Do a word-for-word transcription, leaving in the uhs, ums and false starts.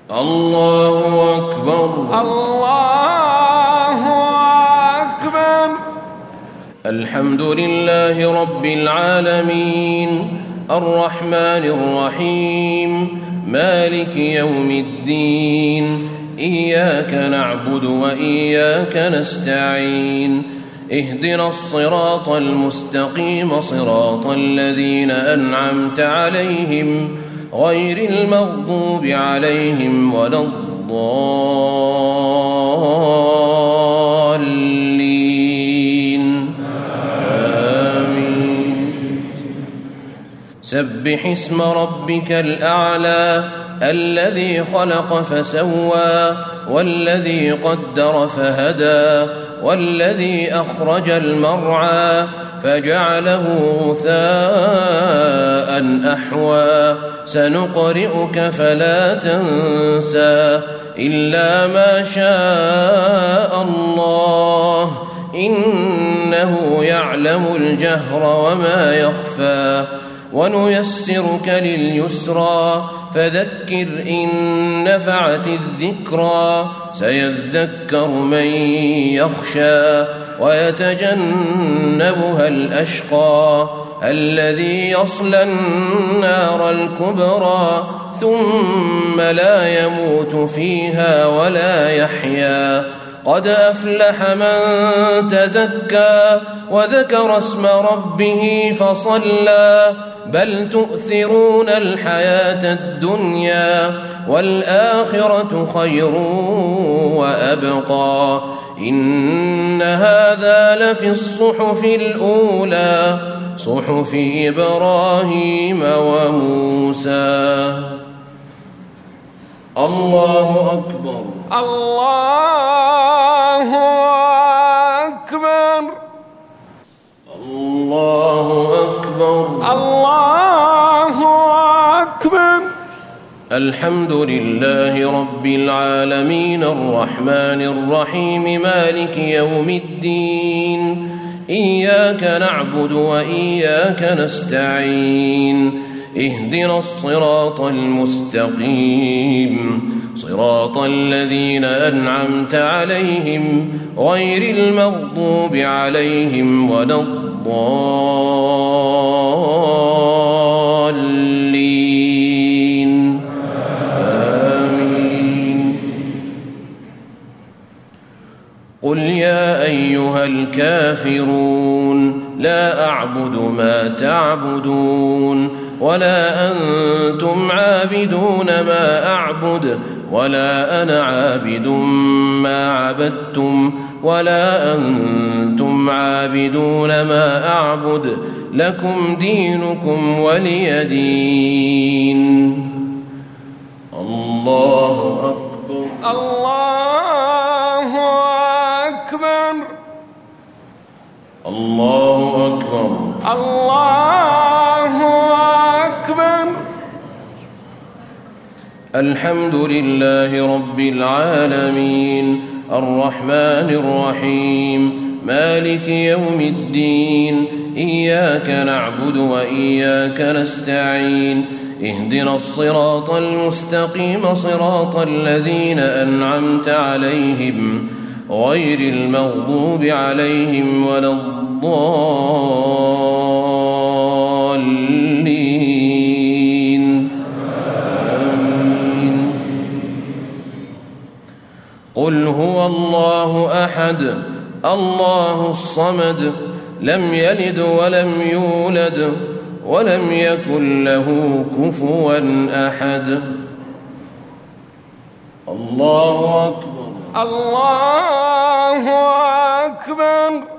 الله أكبر. الله أكبر. الحمد لله رب العالمين الرحمن الرحيم مالك يوم الدين إياك نعبد وإياك نستعين اهدنا الصراط المستقيم صراط الذين أنعمت عليهم غير المغضوب عليهم ولا الضالين آمين. سبح اسم ربك الأعلى الذي خلق فسوى والذي قدر فهدى والذي أخرج المرعى فجعله غثاء أحوى سنقرئك فلا تنسى إلا ما شاء الله إنه يعلم الجهر وما يخفى ونيسرك لليسرى فذكر إن نفعت الذكرى سيذكر من يخشى ويتجنبها الأشقى الذي يصلى النار الكبرى ثم لا يموت فيها ولا يحيا قد أفلح من تزكى وذكر اسم ربه فصلى بل تؤثرون الحياة الدنيا والآخرة خير وأبقى إن هذا لفي الصحف الأولى صحف إبراهيم وموسى. الله أكبر. الله أكبر. الله أكبر. الله أكبر. الحمد لله رب العالمين الرحمن الرحيم مالك يوم الدين إياك نعبد وإياك نستعين اهدنا الصراط المستقيم صراط الذين أنعمت عليهم غير المغضوب عليهم ولا الضالين آمين. قل يا أيها الكافرون لا أعبد ما تعبدون ولا أنتم عابدون ما أعبد ولا أنا عابد ما عبدتم ولا أنتم عابدون ما أعبد لكم دينكم ولي دين. الله أكبر. الله أكبر. الله أكبر. الله أكبر. الحمد لله رب العالمين الرحمن الرحيم مالك يوم الدين إياك نعبد وإياك نستعين اهدنا الصراط المستقيم صراط الذين أنعمت عليهم غير المغضوب عليهم ولا الضالين آمين. قل هو الله أحد الله الصمد لم يلد ولم يولد ولم يكن له كفوا أحد. الله أكبر. الله أكبر.